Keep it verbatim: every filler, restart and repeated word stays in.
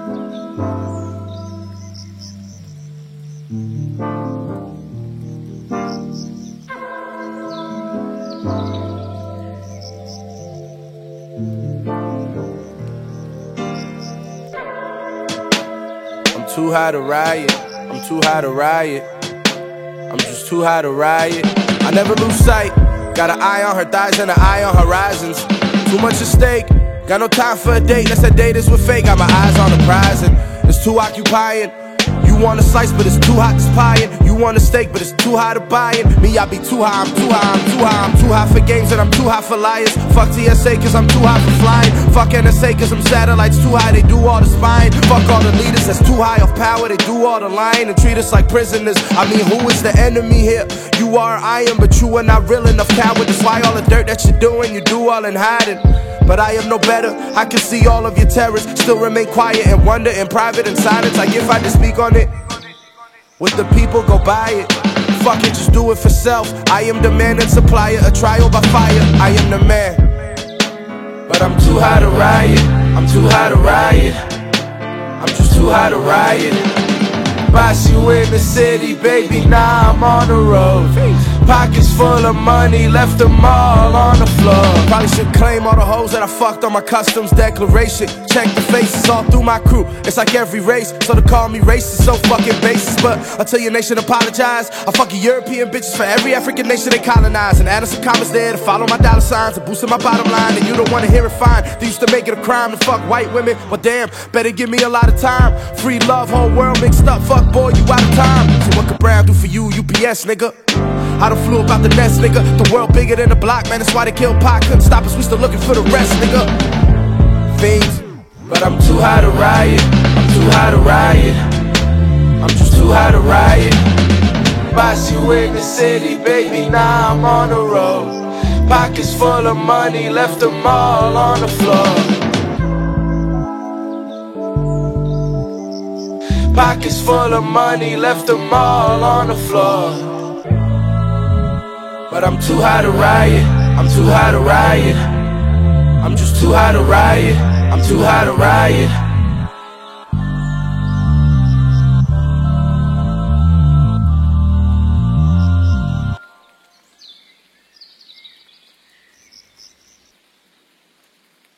I'm too high to riot, I'm too high to riot. I'm just too high to riot. I never lose sight, got an eye on her thighs and an eye on horizons. Too much at stake, got no time for a date. Let's say date is with fate, got my eyes on the prize and it's too occupying. You want a slice, but it's too hot to spying. You want a steak, but it's too high to buying. Me, I be too high, I'm too high, I'm too high. I'm too high for games and I'm too high for liars. Fuck T S A cause I'm too high for flying. Fuck N S A cause I'm satellites too high, they do all the spying. Fuck all the leaders that's too high of power, they do all the lying and treat us like prisoners. I mean, who is the enemy here? You are, I am, but you are not real enough coward. That's why all the dirt that you're doing, you do all in hiding. But I am no better, I can see all of your terrors. Still remain quiet and wonder in private and silence. Like if I just speak on it, would the people go buy it? Fuck it, just do it for self. I am the man and supplier, a trial by fire. I am the man, but I'm too high to riot. I'm too high to riot. I'm just too high to riot. Boss you in the city, baby, now I'm on the road. Pockets full of money, left them all on the floor. Probably should claim all the hoes that I fucked on my customs declaration. Check the faces all through my crew, it's like every race. So to call me racist, so fucking basis. But until your nation apologize, I fuck European bitches for every African nation they colonize. And adding some comments there to follow my dollar signs and boosting my bottom line. And you don't wanna hear it, fine. They used to make it a crime to fuck white women. Well damn, better give me a lot of time. Free love, whole world mixed up, fuck boy, you out of time. So what could Brown do for you, U P S nigga? I done flew about the nest, nigga. The world bigger than the block, man, that's why they killed Pac. Couldn't stop us, we still looking for the rest, nigga. Fiends, but I'm too high to riot. I'm too high to riot. I'm just too high to riot. Boss you in the city, baby, now I'm on the road. Pockets full of money, left them all on the floor. Pockets full of money, left them all on the floor. But I'm too high to riot, I'm too high to riot. I'm just too high to riot, I'm too high to riot.